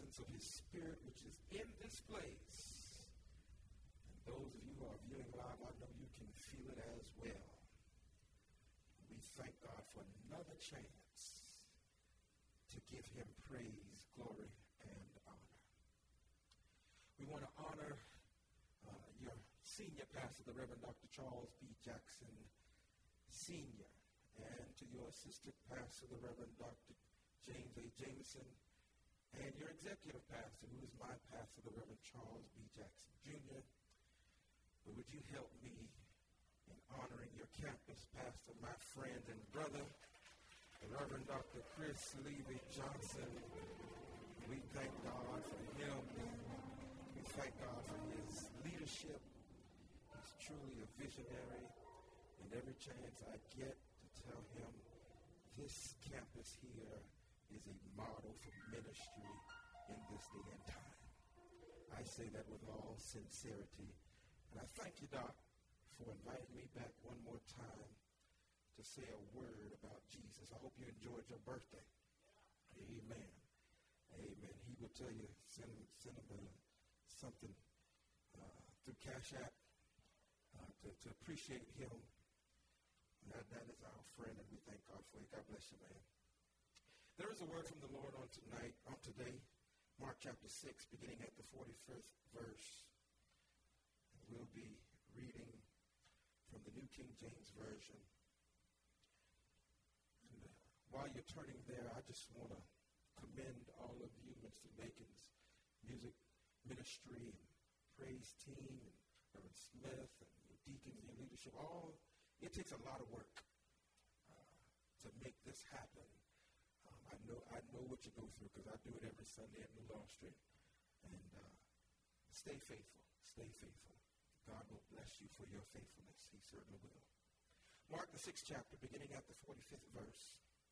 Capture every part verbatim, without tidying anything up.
presence of his Spirit, which is in this place. And those of you who are viewing live, I know you can feel it as well. We thank God for another chance to give him praise, glory, and honor. We want to honor uh, your senior pastor, the Reverend Doctor Charles B. Jackson, Senior, and to your assistant pastor, the Reverend Doctor James A. Jameson, and your executive pastor, who is my pastor, the Reverend Charles B. Jackson, Junior But would you help me in honoring your campus pastor, my friend and brother, the Reverend Doctor Chris Levy Johnson. We thank God for him. We thank God for his leadership. He's truly a visionary. And every chance I get to tell him this campus here is a model for ministry in this day and time. I say that with all sincerity. And I thank you, Doc, for inviting me back one more time to say a word about Jesus. I hope you enjoyed your birthday. Amen. Amen. He will tell you, send him, send him uh, something uh, through Cash App uh, to, to appreciate him. That, that is our friend, and we thank God for you. God bless you, man. There is a word from the Lord on tonight, on today, Mark chapter six, beginning at the forty-fifth verse. And we'll be reading from the New King James Version. And uh, while you're turning there, I just want to commend all of you, Mister Bacon's music ministry and praise team, and Reverend Smith, and your deacons and your leadership. All it takes a lot of work uh, to make this happen. Um, I know I know what you go through because I do it every Sunday at New Law Street. And uh, stay faithful. Stay faithful. God will bless you for your faithfulness. He certainly will. Mark the sixth chapter, beginning at the forty-fifth verse.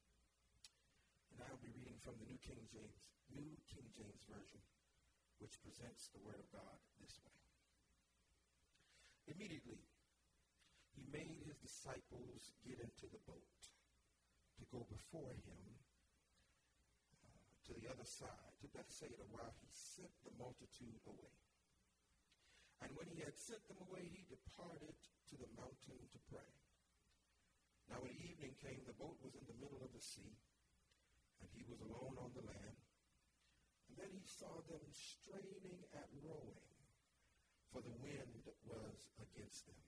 And I'll be reading from the New King James, New King James Version, which presents the Word of God this way. Immediately, he made his disciples get into the boat to go before him uh, to the other side, to Bethsaida, while he sent the multitude away. And when he had sent them away, he departed to the mountain to pray. Now when evening came, the boat was in the middle of the sea, and he was alone on the land. And then he saw them straining at rowing, for the wind was against them.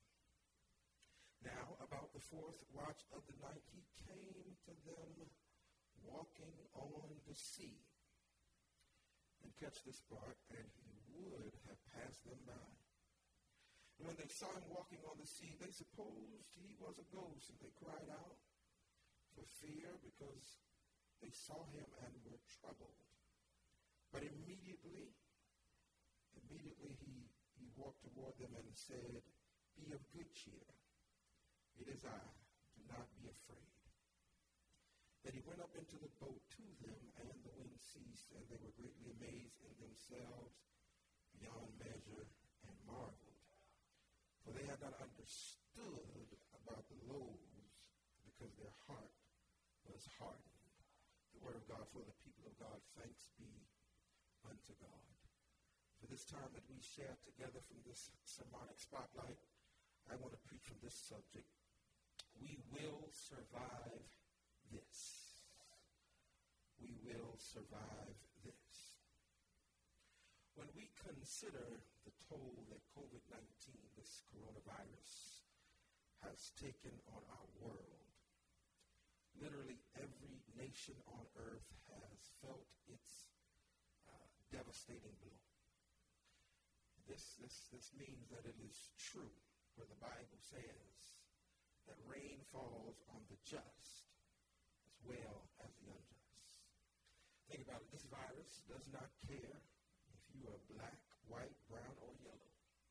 Now, about the fourth watch of the night, he came to them walking on the sea. And catch this part, and he would have passed them by. And when they saw him walking on the sea, they supposed he was a ghost, and they cried out for fear because they saw him and were troubled. But immediately, immediately he, he walked toward them and said, "Be of good cheer. It is I. Do not be afraid." Then he went up into the boat to them, and the wind ceased, and they were greatly amazed in themselves beyond measure and marveled. For they had not understood about the loaves, because their heart was hardened. The word of God for the people of God. Thanks be unto God. For this time that we share together from this sermonic spotlight, I want to preach from this subject. We will survive this. We will survive this. When we consider the toll that covid nineteen, this coronavirus, has taken on our world, literally every nation on earth has felt its uh, devastating blow. This, this, this means that it is true where the Bible says that rain falls on the just as well as the unjust. Think about it. This virus does not care if you are black, white, brown, or yellow.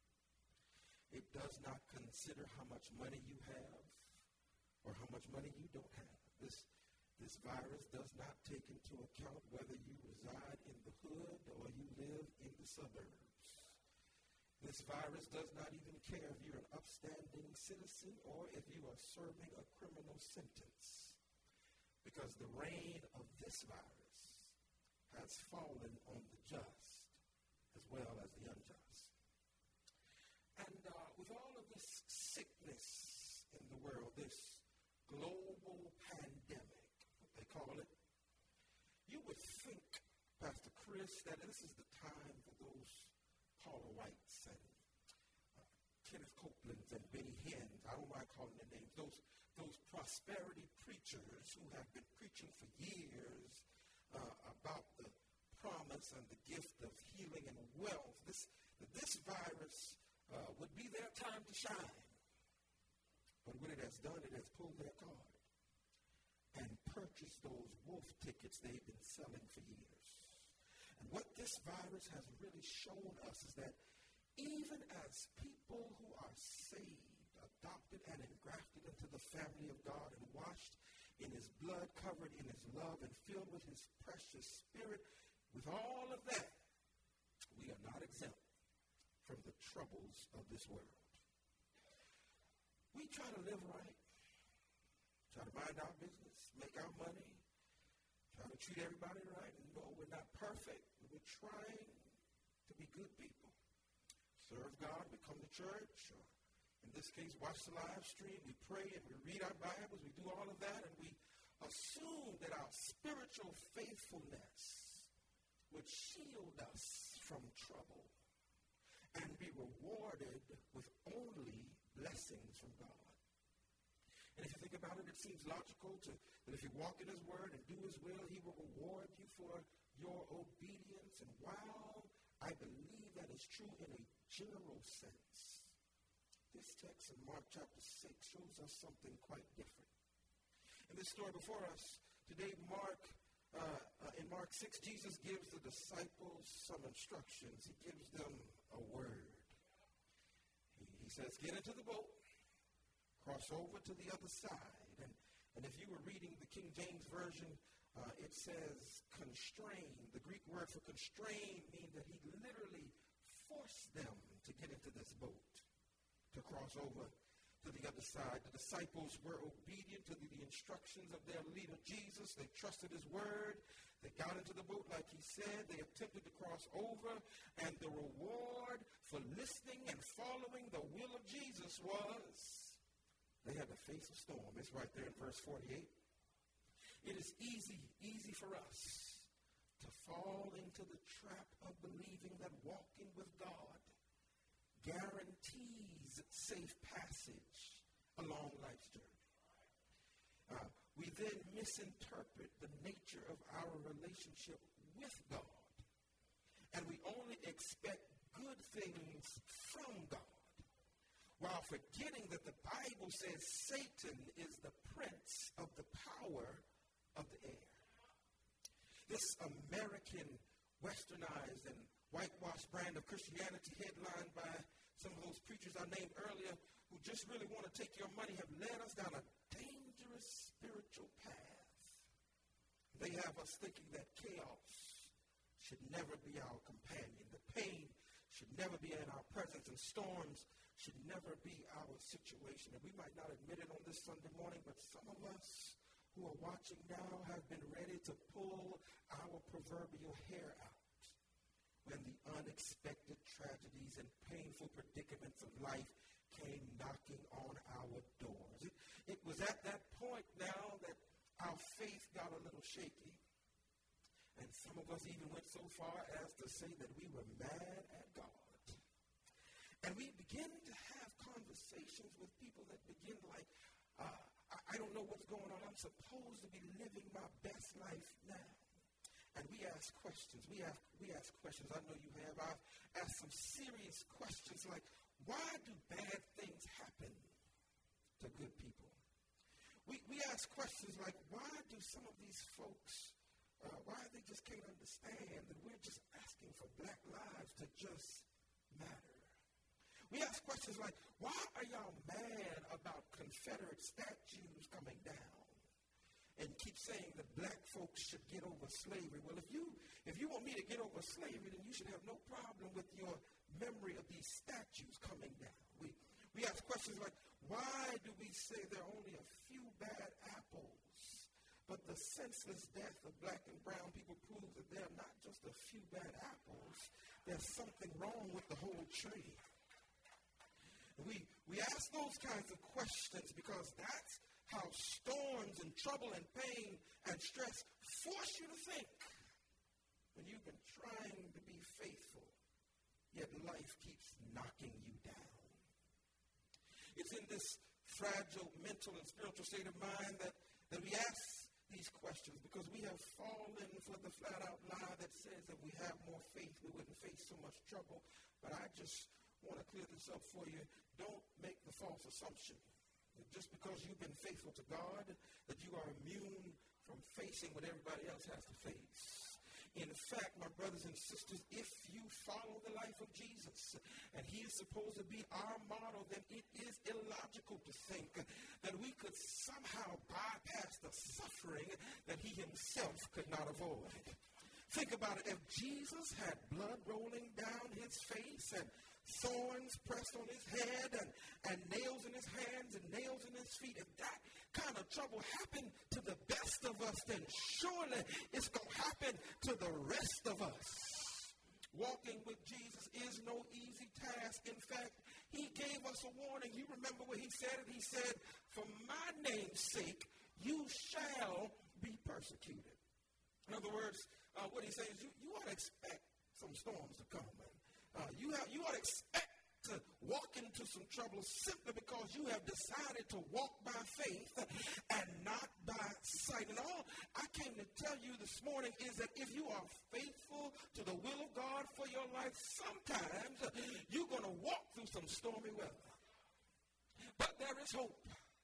It does not consider how much money you have or how much money you don't have. This, this virus does not take into account whether you reside in the hood or you live in the suburbs. This virus does not even care if you're an upstanding citizen or if you are serving a criminal sentence, because the reign of this virus has fallen on the just as well as the unjust. And uh, with all of this sickness in the world, this global pandemic, what they call it, you would think, Pastor Chris, that this is the time for those Paula Whites and uh, Kenneth Copelands and Benny Hinn, I don't mind calling their names, those, those prosperity preachers who have been preaching for years uh, about the promise and the gift of healing and wealth. This, this virus uh, would be their time to shine. But what it has done, it has pulled their card and purchased those wolf tickets they've been selling for years. And what this virus has really shown us is that even as people who are saved, adopted and engrafted into the family of God and washed in his blood, covered in his love, and filled with his precious spirit, with all of that, we are not exempt from the troubles of this world. We try to live right, try to mind our business, make our money, try to treat everybody right. And no, we're not perfect, but we're trying to be good people. Serve God, we come to church, or in this case, watch the live stream. We pray and we read our Bibles. We do all of that, and we assume that our spiritual faithfulness would shield us from trouble and be rewarded with only blessings from God. And if you think about it, it seems logical to, that if you walk in his word and do his will, he will reward you for your obedience. And while I believe that is true in a general sense, this text in Mark chapter six shows us something quite different. In this story before us today, Mark, uh, uh, in Mark six, Jesus gives the disciples some instructions. He gives them a word. He, he says, get into the boat, cross over to the other side. And, and if you were reading the King James Version, uh, it says constrain. The Greek word for constrain means that he literally forced them to get into this boat, to cross over to the other side. The disciples were obedient to the, the instructions of their leader, Jesus. They trusted his word. They got into the boat like he said. They attempted to cross over. And the reward for listening and following the will of Jesus was they had to face a storm. It's right there in verse forty-eight. It is easy, easy for us to fall into the trap of believing that walking with God guarantees safe passage along life's journey. Uh, we then misinterpret the nature of our relationship with God, and we only expect good things from God, while forgetting that the Bible says Satan is the prince of the power of the air. This American westernized and whitewashed brand of Christianity, headlined by some of those preachers I named earlier who just really want to take your money, have led us down a dangerous spiritual path. They have us thinking that chaos should never be our companion. The pain should never be in our presence, and storms should never be our situation. And we might not admit it on this Sunday morning, but some of us who are watching now have been ready to pull our proverbial hair out when the unexpected tragedies and painful predicaments of life came knocking on our doors. It, it was at that point now that our faith got a little shaky. And some of us even went so far as to say that we were mad at God. And we begin to have conversations with people that begin like, uh, I, I don't know what's going on. I'm supposed to be living my best life now. And we ask questions. We ask, we ask questions. I know you have. I've asked some serious questions like, why do bad things happen to good people? We, we ask questions like, why do some of these folks, uh, why they just can't understand that we're just asking for black lives to just matter? We ask questions like, why are y'all mad about Confederate statues coming down? And keep saying that black folks should get over slavery. Well, if you if you want me to get over slavery, then you should have no problem with your memory of these statues coming down. We we ask questions like, why do we say there are only a few bad apples, but the senseless death of black and brown people proves that there are not there's something wrong with the whole tree. We, we ask those kinds of questions because that's how storms and trouble and pain and stress force you to think when you've been trying to be faithful, yet life keeps knocking you down. It's in this fragile mental and spiritual state of mind that, that we ask these questions because we have fallen for the flat-out lie that says that we have more faith, we wouldn't face so much trouble. But I just want to clear this up for you. Don't make the false assumption that just because you've been faithful to God, that you are immune from facing what everybody else has to face. In fact, my brothers and sisters, if you follow the life of Jesus and he is supposed to be our model, then it is illogical to think that we could somehow bypass the suffering that he himself could not avoid. Think about it. If Jesus had blood rolling down his face and thorns pressed on his head and, and nails in his hands and nails in his feet, if that kind of trouble happened to the best of us, then surely it's going to happen to the rest of us. Walking with Jesus is no easy task. In fact, he gave us a warning. You remember what he said? He said, for my name's sake, you shall be persecuted. In other words, uh, what he's saying is you, you ought to expect some storms to come. Uh, you, have, you ought to expect to walk into some trouble simply because you have decided to walk by faith and not by sight. And all I came to tell you this morning is that if you are faithful to the will of God for your life, sometimes you're going to walk through some stormy weather. But there is hope.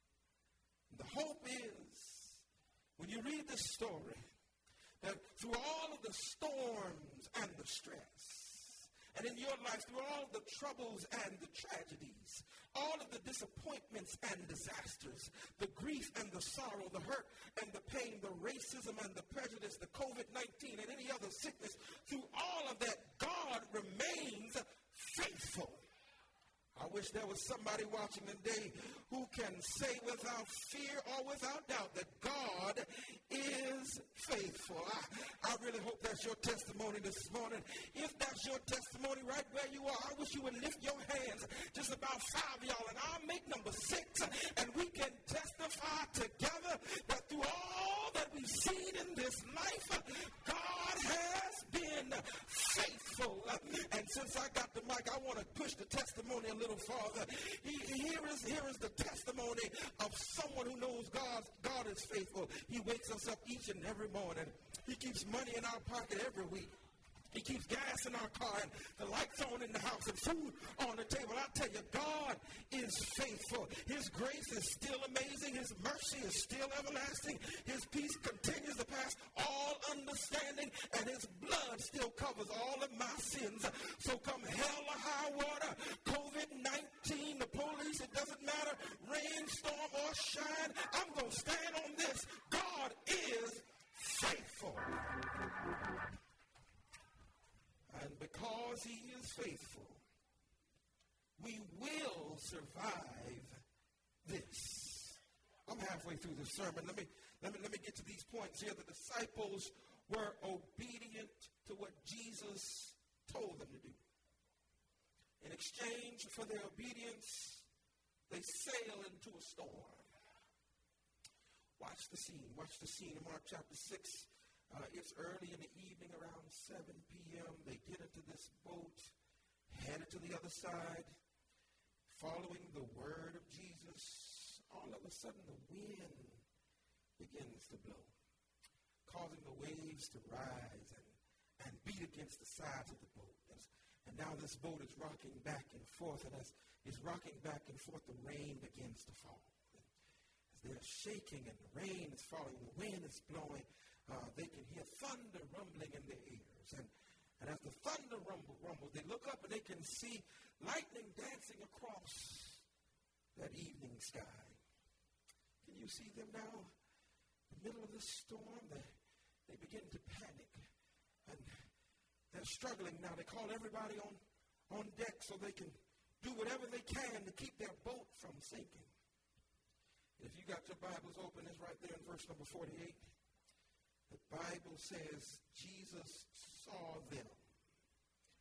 The hope is, when you read this story, that through all of the storms and the stress, and in your life, through all the troubles and the tragedies, all of the disappointments and disasters, the grief and the sorrow, the hurt and the pain, the racism and the prejudice, the covid nineteen and any other sickness, through all of that, God remains faithful. I wish there was somebody watching today who can say without fear or without doubt that God is faithful. I, I really hope that's your testimony this morning. If that's your testimony right where you are, I wish you would lift your hands, just about five of y'all, and I'll make number six, and we can testify together that through all that we've seen in this life, God has been faithful. And since I got the mic, I want to push the testimony a little farther. He, here is here is the testimony of someone who knows God, God is faithful. He wakes us up each and every morning. He keeps money in our pocket every week. He keeps gas in our car and the lights on in the house and food on the table. I tell you, God is faithful. His grace is still amazing. His mercy is still everlasting. His peace continues to pass all understanding, and his blood still covers all of my sins. So come hell or high water, covid nineteen, the police, it doesn't matter, rain, storm, or shine, I'm going to stand on this. God is faithful. And because he is faithful, we will survive this. I'm halfway through the sermon. Let me, let me, let me get to these points here. The disciples were obedient to what Jesus told them to do. In exchange for their obedience, they sail into a storm. Watch the scene. Watch the scene in Mark chapter six. Uh, it's early in the evening, around seven p.m. They get into this boat, headed to the other side, following the word of Jesus. All of a sudden, the wind begins to blow, causing the waves to rise and, and beat against the sides of the boat. As, and now this boat is rocking back and forth, and as it's rocking back and forth, the rain begins to fall. As they're shaking and the rain is falling, the wind is blowing, Uh, they can hear thunder rumbling in their ears. And, and as the thunder rumble, rumbles, they look up and they can see lightning dancing across that evening sky. Can you see them now? In the middle of this storm, they, they begin to panic. And they're struggling now. They call everybody on, on deck so they can do whatever they can to keep their boat from sinking. If you got your Bibles open, it's right there in verse number forty-eight. The Bible says Jesus saw them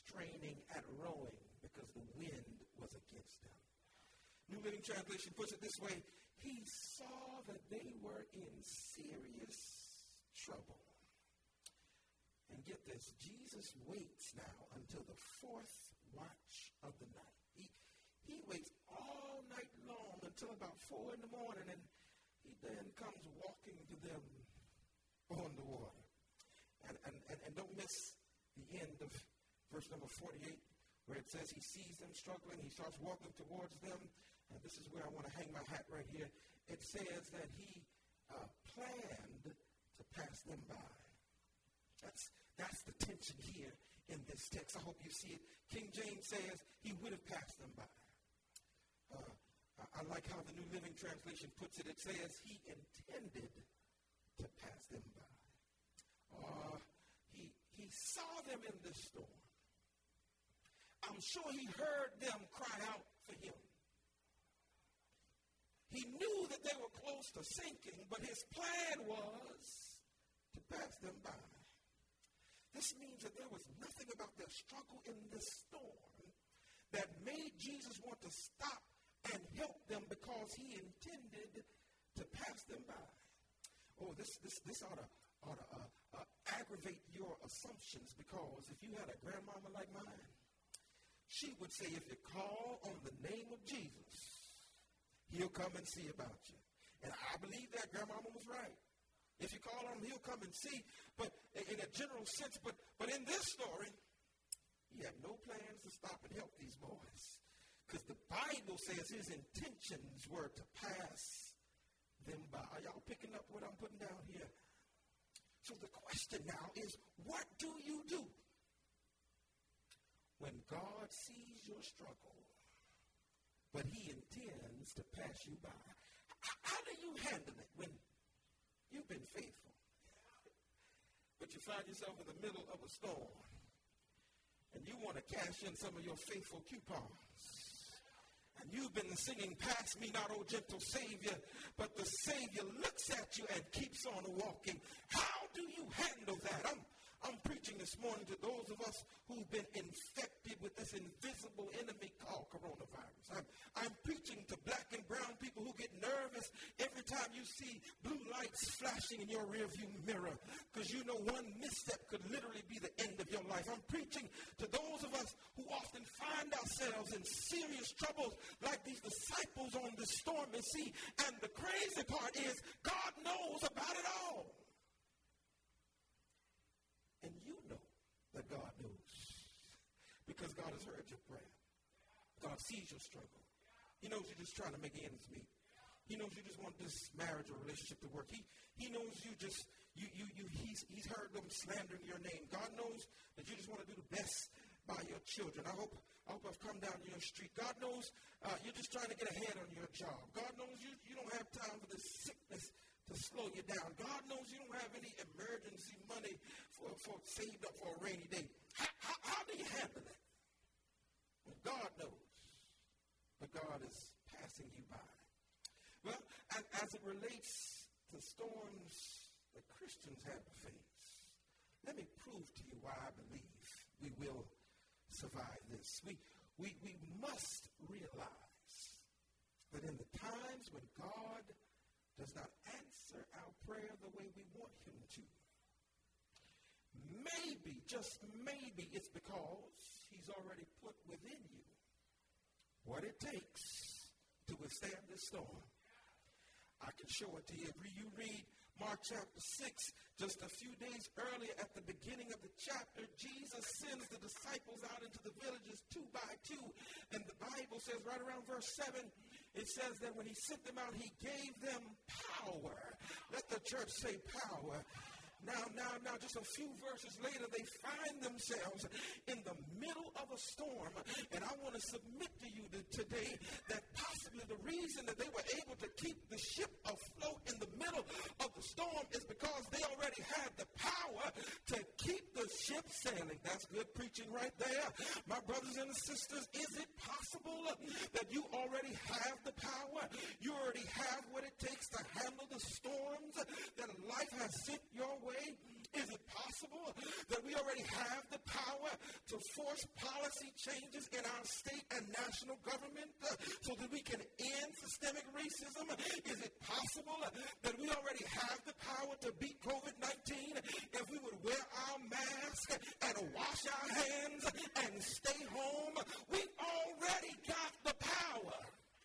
straining at rowing because the wind was against them. New Living Translation puts it this way: he saw that they were in serious trouble. And get this, Jesus waits now until the fourth watch of the night. He, he waits all night long until about four in the morning, and he then comes walking to them on the water. And, and, and, and don't miss the end of verse number forty-eight, where it says he sees them struggling. He starts walking towards them. And this is where I want to hang my hat right here. It says that he uh, planned to pass them by. That's, that's the tension here in this text. I hope you see it. King James says he would have passed them by. Uh, I, I like how the New Living Translation puts it. It says he intended to pass them by. Uh, he, he saw them in the storm. I'm sure he heard them cry out for him. He knew that they were close to sinking, but his plan was to pass them by. This means that there was nothing about their struggle in this storm that made Jesus want to stop and help them because he intended to pass them by. Oh, this this this ought to, ought to uh, uh, aggravate your assumptions, because if you had a grandmama like mine, she would say, if you call on the name of Jesus, he'll come and see about you. And I believe that grandmama was right. If you call on him, he'll come and see. But in a general sense, but, but in this story, he had no plans to stop and help these boys. Because the Bible says his intentions were to pass them by. Are y'all picking up what I'm putting down here? So the question now is, what do you do when God sees your struggle, but he intends to pass you by? How do you handle it when you've been faithful, but you find yourself in the middle of a storm and you want to cash in some of your faithful coupons? And you've been singing, "Pass me not, O gentle Savior," but the Savior looks at you and keeps on walking. How do you handle that? I'm I'm preaching this morning to those of us who've been infected with this invisible enemy called coronavirus. I'm, I'm preaching to black and brown people who get nervous every time you see blue lights flashing in your rearview mirror, because you know one misstep could literally be the end of your life. I'm preaching to those of us who often find ourselves in serious troubles like these disciples on the stormy sea. And the crazy part is God knows about it all. And you know that God knows, because God has heard your prayer. God sees your struggle. He knows you're just trying to make ends meet. He knows you just want this marriage or relationship to work. He he knows you just, you, you, you, he's, he's heard them slandering your name. God knows that you just want to do the best by your children. I hope, I hope I've come down your street. God knows uh, you're just trying to get ahead on your job. God knows you, you don't have time for this sickness to slow you down. God knows you don't have any emergency money for, for saved up for a rainy day. How, how, how do you handle it? Well, God knows, but God is passing you by. Well, as, as it relates to storms that Christians have to face, let me prove to you why I believe we will survive this. We, we, we must realize that in the times when God does not answer our prayer the way we want him to, maybe, just maybe, it's because he's already put within you what it takes to withstand this storm. I can show it to you. If you read Mark chapter six, just a few days earlier at the beginning of the chapter, Jesus sends the disciples out into the villages two by two. And the Bible says right around verse seven, it says that when he sent them out, he gave them power. Let the church say power. Now, now, now, just a few verses later, they find themselves in the middle of a storm. And I want to submit to you today that possibly the reason that they were able to keep the ship afloat in the middle of the storm is because they already had the power to keep the ship sailing. That's good preaching right there. My brothers and sisters, is it possible that you already have the power? You already have what it takes to handle the storms that life has sent your way? Is it possible that we already have the power to force policy changes in our state and national government uh, so that we can end systemic racism? Is it possible uh, that we already have the power to beat covid nineteen if we would wear our mask and wash our hands and stay home? We've already got the power.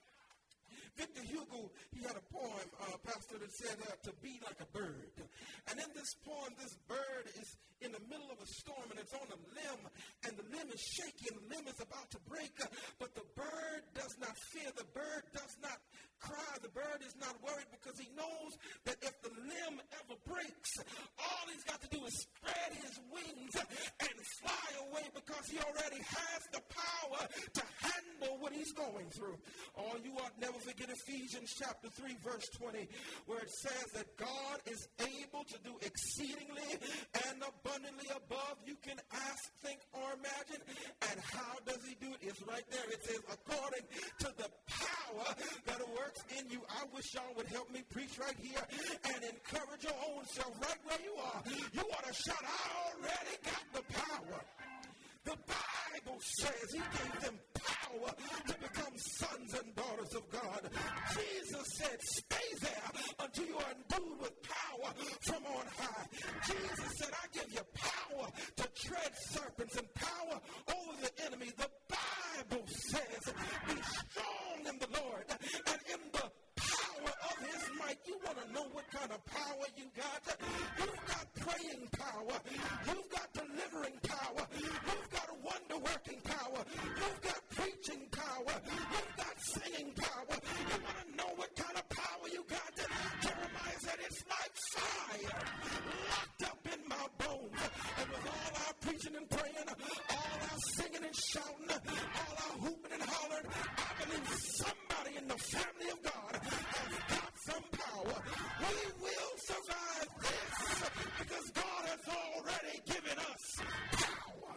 Victor Hugo, he had a poem, uh, Pastor, that said uh, to be like a bird. And in this poem, this bird is in the middle of a storm, and it's on a limb, and the limb is shaky, and the limb is about to break. Uh, but the bird does not fear. The bird does not cry. The bird is not worried because he knows that if the limb ever breaks, all he's got to do is spread his wings and fly away because he already has the power to handle what he's going through. Oh, you ought never forget Ephesians chapter three, verse twenty, where it says that God is able to do exceedingly and abundantly above you can ask, think, or imagine. And how does he do it? It's right there. It says, according to the power that works in you. I wish y'all would help me preach right here and encourage your own self right where you are. You ought to shout, I already got the power. The Bible says he gave them power to become sons and daughters of God. Jesus said, stay there until you are endued with power from on high. Jesus said, I give you power to tread serpents and power over the enemy. The Bible says, be strong in the Lord and in the power of his might. You want to know what kind of power you got? You've got praying power. You've got delivering power. You've got wonder-working power. You've got preaching power. You've got singing power. You want to know what kind of power you got? Jeremiah said, it's like fire locked up in my bones. And with all our preaching and praying, all our singing and shouting, all our hooping and hollering, I believe somebody in the family of God has got some power. We will survive this because God has already given us power.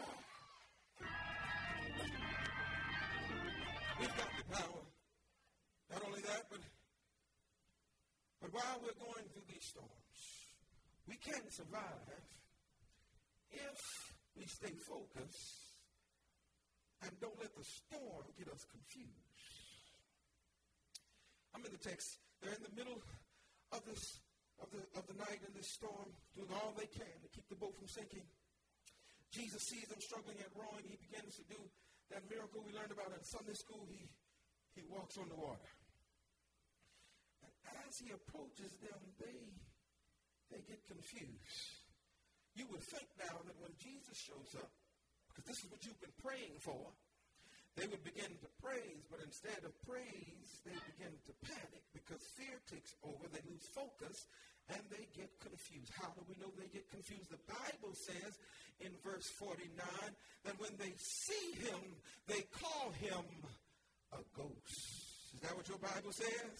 We've got the power. Not only that, but, but while we're going through these storms, we can survive if we stay focused and don't let the storm get us confused. I'm in the text. They're in the middle of this of the of the night in this storm, doing all they can to keep the boat from sinking. Jesus sees them struggling at rowing. He begins to do that miracle we learned about in Sunday school. He he walks on the water. And as he approaches them, they they get confused. You would think now that when Jesus shows up, because this is what you've been praying for, they would begin to praise, but instead of praise, they begin to panic because fear takes over. They lose focus, and they get confused. How do we know they get confused? The Bible says in verse forty-nine that when they see him, they call him a ghost. Is that what your Bible says?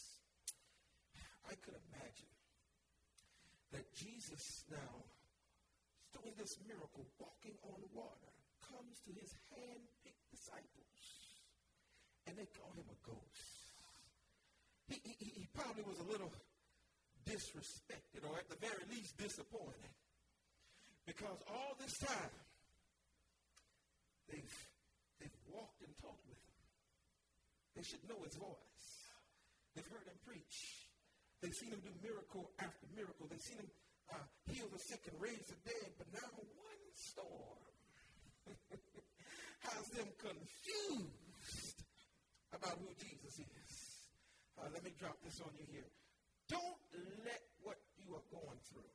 I could imagine that Jesus now is doing this miracle, walking on water, comes to his hand-picked disciples, and they call him a ghost. He, he, he probably was a little disrespected, or at the very least disappointed, because all this time they've they've walked and talked with him. They should know his voice. They've heard him preach. They've seen him do miracle after miracle. They've seen him uh, heal the sick and raise the dead. But now one storm has them confused about who Jesus is. Uh, let me drop this on you here. Don't let what you are going through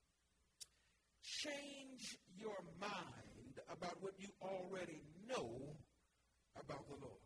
change your mind about what you already know about the Lord.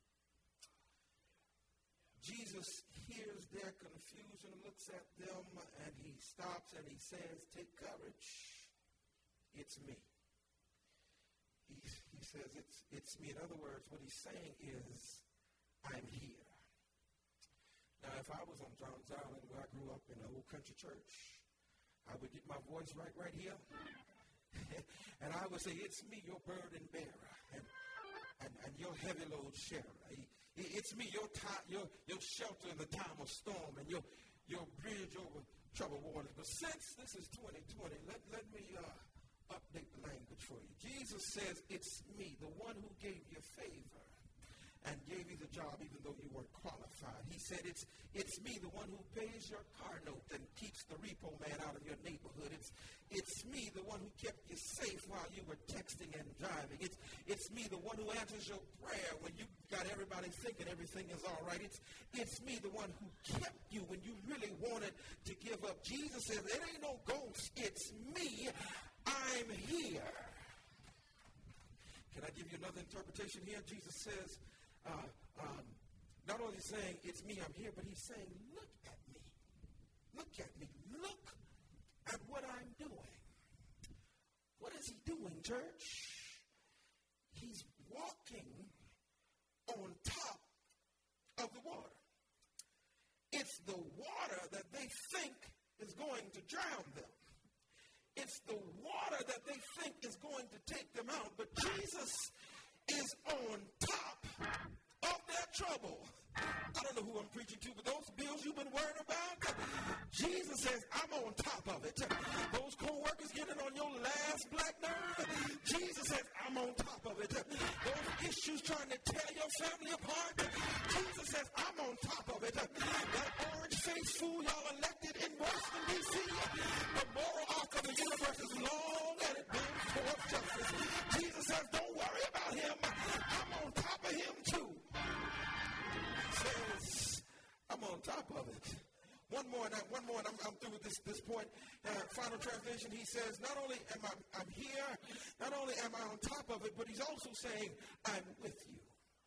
Jesus hears their confusion, looks at them, and he stops and he says, take courage. It's me. He, he says, it's, it's me. In other words, what he's saying is, I'm here. Now, if I was on John's Island where I grew up in an old country church, I would get my voice right right here. And I would say, it's me, your burden bearer, and, and, and your heavy load sharer. It's me, your time, your your shelter in the time of storm, and your your bridge over troubled waters. But since this is twenty twenty, let, let me uh, update the language for you. Jesus says, it's me, the one who gave you favor and gave you the job even though you weren't qualified. He said, it's it's me, the one who pays your car note and keeps the repo man out of your neighborhood. It's it's me, the one who kept you safe while you were texting and driving. It's it's me, the one who answers your prayer when you got everybody thinking everything is all right. It's it's me, the one who kept you when you really wanted to give up. Jesus says, it ain't no ghost. It's me. I'm here. Can I give you another interpretation here? Jesus says, Uh, um, not only saying, it's me, I'm here, but he's saying, look at me. Look at me. Look at what I'm doing. What is he doing, church? He's walking on top of the water. It's the water that they think is going to drown them. It's the water that they think is going to take them out. But Jesus is on top of their trouble. I don't know who I'm preaching to, but those bills you've been worried about, Jesus says, I'm on top of it. Those co-workers getting on your last black nerve, Jesus says, I'm on top of it. Those issues trying to tear your family apart, Jesus says, I'm on top of it. That orange-faced fool y'all elected in Washington, D C, the moral arc of the universe is long and it brings forth justice. Jesus says, don't worry about him. I'm on top of him too. He says, I'm on top of it. One more, and I, one more, and I'm, I'm through with this, this point. Uh, final translation, he says, not only am I I'm here, not only am I on top of it, but he's also saying, I'm with you.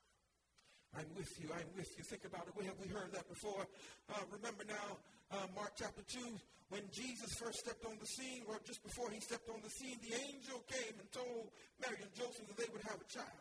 I'm with you. I'm with you. Think about it. We have we heard that before. Uh, remember now, uh, Mark chapter two, when Jesus first stepped on the scene, or just before he stepped on the scene, the angel came and told Mary and Joseph that they would have a child.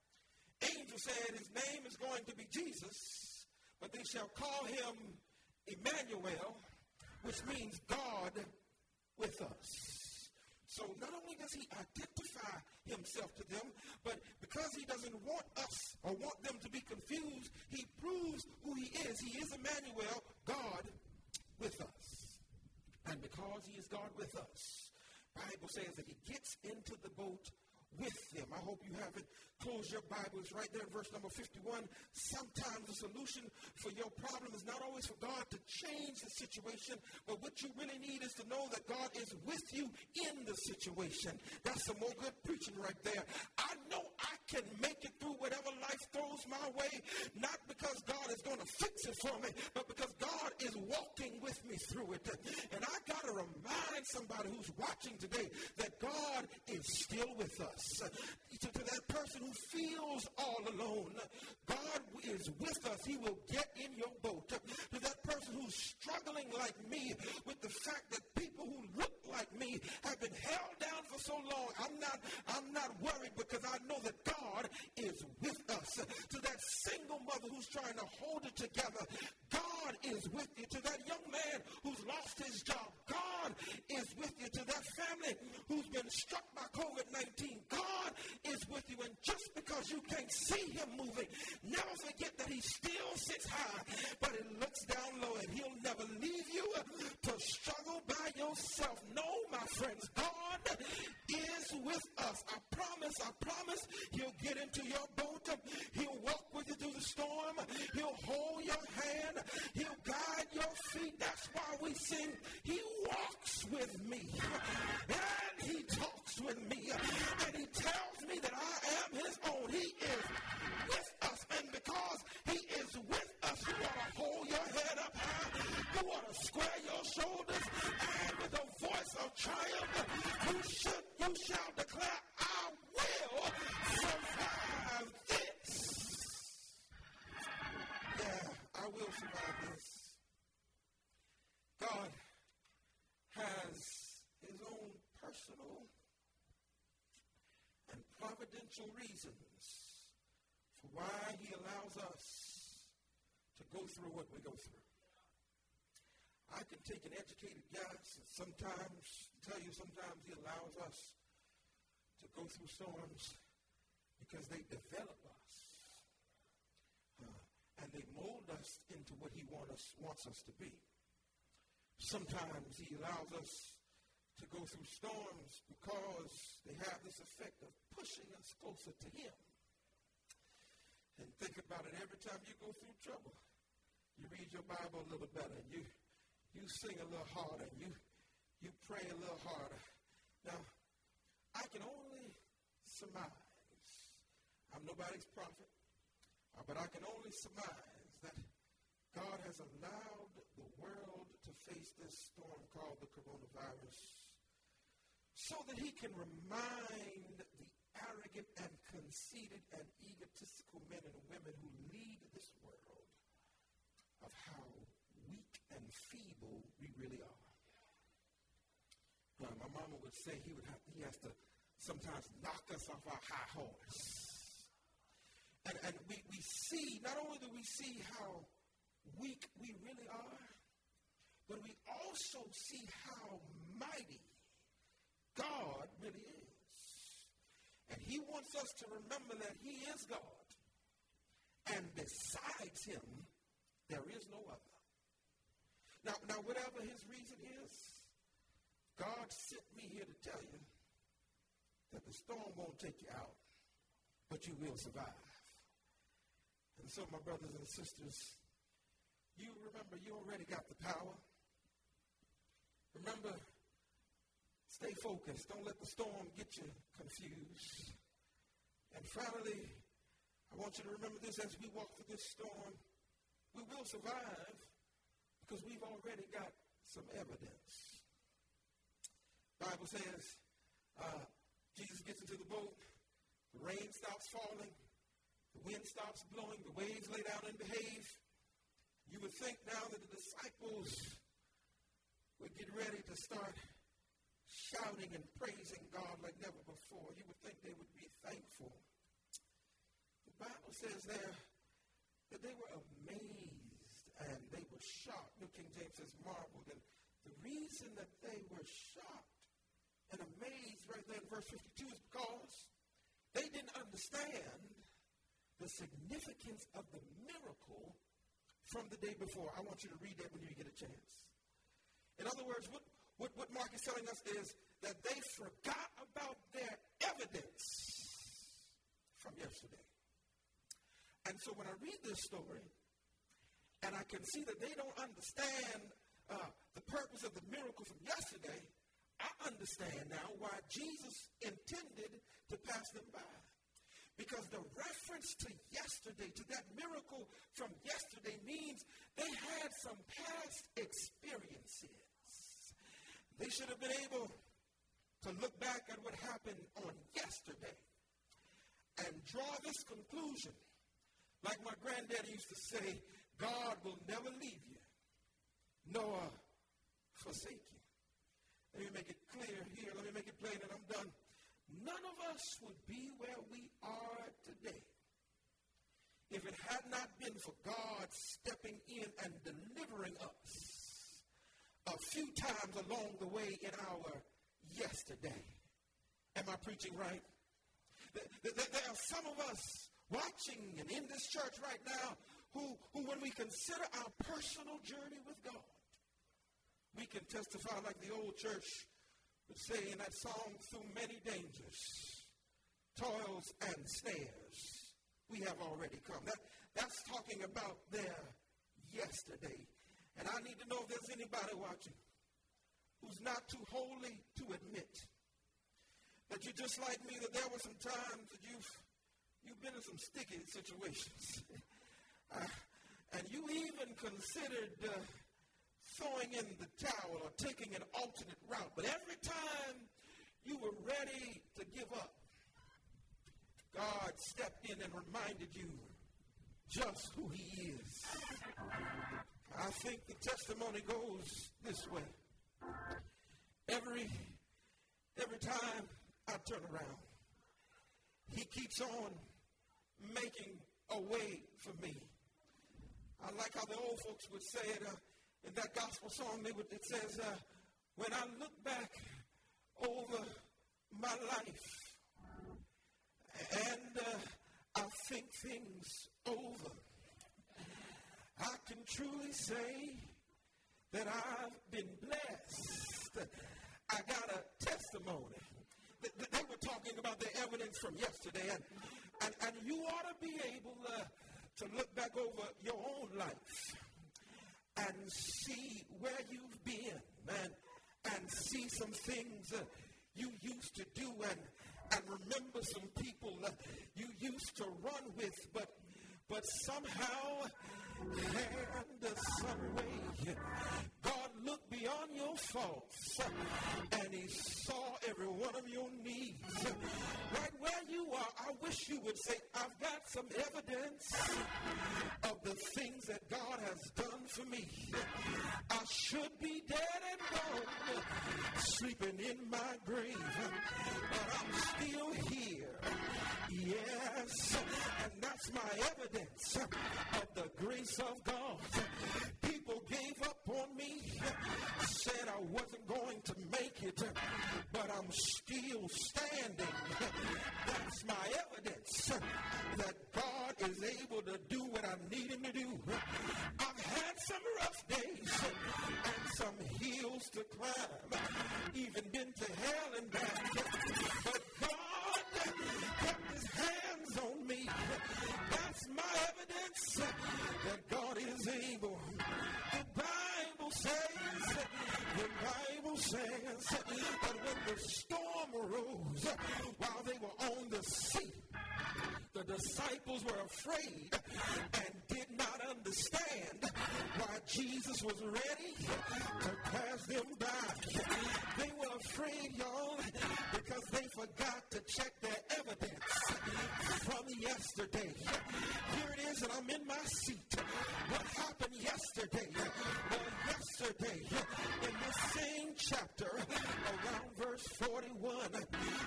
Angel said his name is going to be Jesus, but they shall call him Emmanuel, which means God with us. So not only does he identify himself to them, but because he doesn't want us or want them to be confused, he proves who he is. He is Emmanuel, God with us. And because he is God with us, the Bible says that he gets into the boat with them. I hope you have it. Close your Bibles right there in verse number fifty-one. Sometimes the solution for your problem is not always for God to change the situation, but what you really need is to know that God is with you in the situation. That's some more good preaching right there. I know I can make it through whatever life throws my way, not because God is going to fix it for me, but because God is walking with me through it. And I got to remind somebody who's watching today that God is still with us. To, to that person who feels all alone, God is with us. He will get in your boat. To that person who's struggling like me with the fact that people who look like me have been held down for so long, I'm not, I'm not worried because I know that God is with us. To that single mother who's trying to hold it together, God is with you. To that young man who's lost his job, God is with you. To that family who's been struck by covid nineteen, God is with you. And just because you can't see him moving, never forget that he still sits high, but he looks down low, and he'll never leave you to struggle by yourself. No, my friends, God is with us. I promise, I promise he'll get into your boat. He'll walk with you through the storm. He'll hold your hand. He'll guide your feet. That's why we sing, he walks with me, and he talks with me, and he tells me that I am his own. He is with us, and because he is with us, you ought to hold your head up high. You ought to square your shoulders, and with a voice of triumph, you should, you shall declare, I will survive this. Yeah, I will survive this. God has his own personal and providential reasons for why he allows us to go through what we go through. I can take an educated guess and sometimes tell you sometimes he allows us to go through storms because they develop us uh, and they mold us into what he want us, wants us to be. Sometimes he allows us to go through storms because they have this effect of pushing us closer to him. And think about it, every time you go through trouble, you read your Bible a little better, and you you sing a little harder, and you, you pray a little harder. Now, I can only surmise, I'm nobody's prophet, uh, but I can only surmise that God has allowed the world to face this storm called the coronavirus so that he can remind the arrogant and conceited and egotistical men and women who lead this world of how weak and feeble we really are. Uh, my mama would say he would have, he has to sometimes knock us off our high horse. And, and we, we see, not only do we see how weak we really are, but we also see how mighty God really is. And he wants us to remember that he is God. And besides him, there is no other. Now, now whatever his reason is, God sent me here to tell you that the storm won't take you out, but you will survive. And so, my brothers and sisters, you remember you already got the power. Remember, stay focused. Don't let the storm get you confused. And finally, I want you to remember this as we walk through this storm. We will survive because we've already got some evidence. The Bible says uh, Jesus gets into the boat. The rain stops falling. The wind stops blowing. The waves lay down and behave. You would think now that the disciples would get ready to start shouting and praising God like never before. You would think they would be thankful. The Bible says there that they were amazed and they were shocked. New King James says marveled. And the reason that they were shocked and amazed right there in verse fifty-two is because they didn't understand the significance of the miracle from the day before. I want you to read that when you get a chance. In other words, what, what, what Mark is telling us is that they forgot about their evidence from yesterday. And so when I read this story, and I can see that they don't understand uh, the purpose of the miracle from yesterday, I understand now why Jesus intended to pass them by. Because the reference to yesterday, to that miracle from yesterday, means they had some past experiences. They should have been able to look back at what happened on yesterday and draw this conclusion. Like my granddaddy used to say, God will never leave you, nor forsake you. Let me make it clear here. Let me make it plain and I'm done. None of us would be where we are today if it had not been for God stepping in and delivering us a few times along the way in our yesterday. Am I preaching right? There are some of us watching and in this church right now who, who when we consider our personal journey with God, we can testify like the old church would say in that song, through many dangers, toils and snares, we have already come. That, that's talking about their yesterday. And I need to know if there's anybody watching who's not too holy to admit that you're just like me, that there were some times that you've, you've been in some sticky situations. uh, and you even considered uh, throwing in the towel or taking an alternate route. But every time you were ready to give up, God stepped in and reminded you just who he is. I think the testimony goes this way. Every, every time I turn around, he keeps on making a way for me. I like how the old folks would say it uh, in that gospel song. They would, it says, uh, when I look back over my life and uh, I think things over, I can truly say that I've been blessed. I got a testimony. They were talking about the evidence from yesterday. And, and, and you ought to be able uh, to look back over your own life and see where you've been, and, and see some things uh, you used to do, and, and remember some people uh, you used to run with, but but somehow and some way God looked beyond your faults and he saw every one of your needs. Right where you are, I wish you would say, I've got some evidence of the things that God has done for me. I should be dead and gone, sleeping in my grave, but I'm still here. Yes, and that's my evidence of the grace of God. People gave up on me, said I wasn't going to make it, but I'm still standing. That's my evidence that God is able to do what I need him to do. I've had some rough days and some hills to climb, even been to hell and back, but God kept his hands on me. That's my evidence that God is able. The Bible says, the Bible says that when the storm arose while they were on the sea, the disciples were afraid and did not understand why Jesus was ready to pass them by. They were afraid, y'all, because they forgot to check their evidence from yesterday. Here it is, and I'm in my seat. What happened yesterday? Well, yesterday, in the same chapter, around verse forty-one,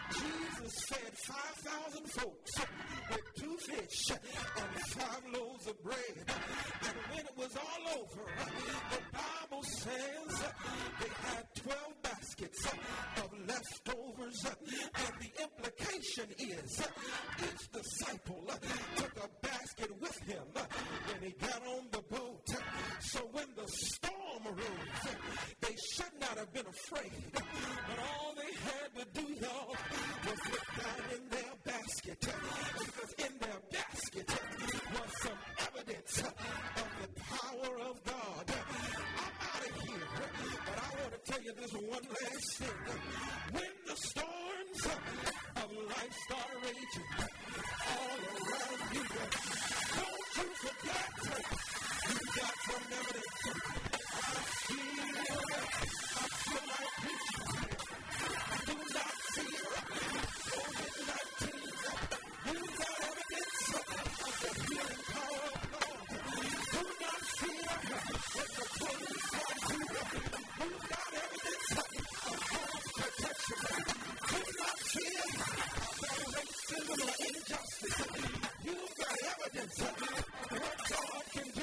Jesus fed five thousand folks with two fish and five loaves of bread. And when it was all over, the Bible says they had twelve baskets of leftovers. And the implication is each disciple took a basket with him when he got on the boat. So when the storm arose, they should not have been afraid. But all they had to do, y'all, was look down in their basket. Because in their basket was some evidence of the power of God. I'm out of here, but I want to tell you this one last thing. When the storms of life start raging all around you, don't you forget you got some evidence. I feel, I feel like preaching. Do not fear COVID nineteen. You got evidence of the healing power of God. Do not fear what the police can do. You got evidence of God's protection. Do not fear about racism or injustice. You got evidence of what God can do.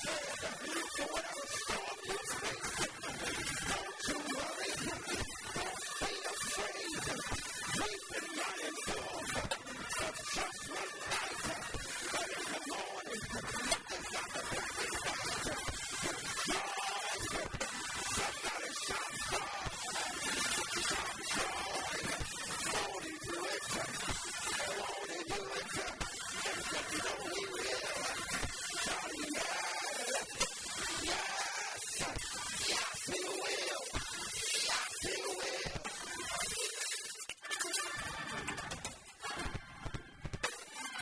So what I was